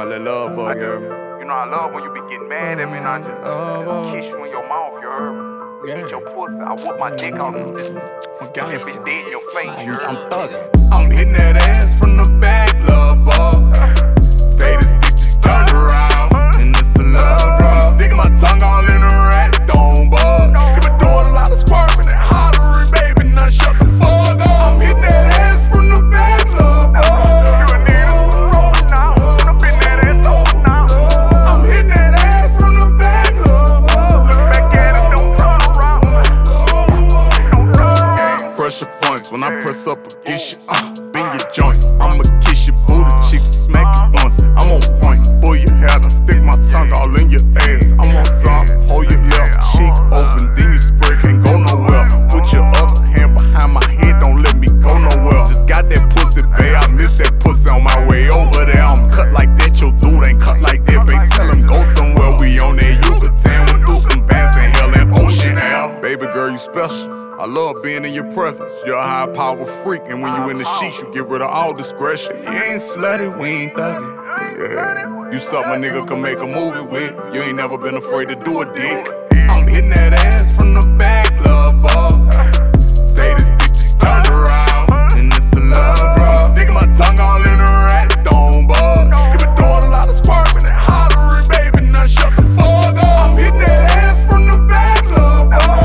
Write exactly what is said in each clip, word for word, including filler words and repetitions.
let love bug, you heard me? You know I love when you be getting mad at me and I just Uh, kiss you in your mouth, you heard me? yeah. Eat your pussy, I whoop my dick out and just I'm punch this bitch dead in your face, you heard I'm me? thuggin'. I'm hitting that ass from the back, love ball. Say this dick just turned around, and it's a love drop. Sticking my tongue all in the rat, don't bug. You been doing a lot of squirming and hollering, baby, now shut the fuck up. I'm hitting that ass from the back, love ball. You a nigga rolling now, I'm in that ass over now. I'm hitting that ass from the back, love ball. Look back at it, don't turn around. Don't turn around. Pressure points when I press up against you, uh, bend your joint. I'ma kiss your booty cheeks, smack it once. I'm on point, pull your hair down, stick my tongue all in your ass. I'm on some, hold your left cheek open, then you spread, can't go nowhere. Put your other hand behind my head, don't let me go nowhere. Just got that pussy, babe, I missed that pussy on my way over there. I'm cut like that, your dude ain't cut like that, babe. Tell him go somewhere, we on that Yucatan, we do some bands in hell and ocean air. Baby girl, you special. I love being in your presence. You're a high power freak, and when you in the sheets, you get rid of all discretion. You ain't slutty, we ain't thuggin'. Yeah. You something a nigga can make a movie with. You ain't never been afraid to do a dick. I'm hitting that ass from the back, love ball. Say this dick just turned around, and it's a love drop. Sticking my tongue all in the rat, don't bug. You been doing a lot of squirming and hollering, baby, now shut the fuck up. I'm hitting that ass from the back, love ball.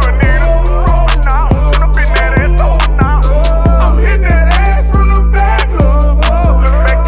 I'm hitting that ass from the back, love ball.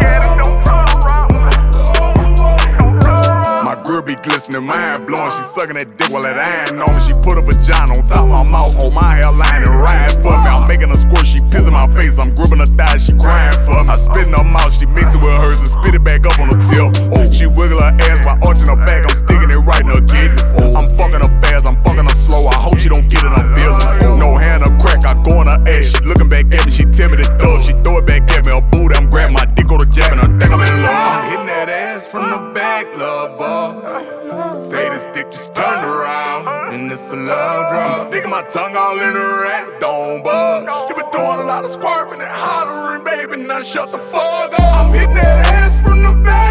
My girl be glistening, mind blowing. She sucking that dick while that iron on me. She put a vagina on top of my mouth, hold my hairline and ride for me. I'm making her squirt, she piss in my face. I'm gripping her thighs, she crying for me. I spit in her mouth, she mix it with hers and spit it back up on her tip. Oh, she wiggle her ass while arching her back. I'm sticking it right in her kidneys. I'm fucking her fast, I'm fucking her slow. I hope she don't get in her feelings. No hand or crack, I go in her ass. She looking back at me, she tell me to dub. She throw it back at me, her booty, I'm grabbing my dick, go to jabbing her, think I'm in love. I'm hitting that ass from the back, love ball. Say this dick just turned around, and it's a love drop. I'm sticking my tongue all in her ass, don't bug. You been doing a lot of squirming and hollering, baby, now shut the fuck up. I'm hitting that ass from the back.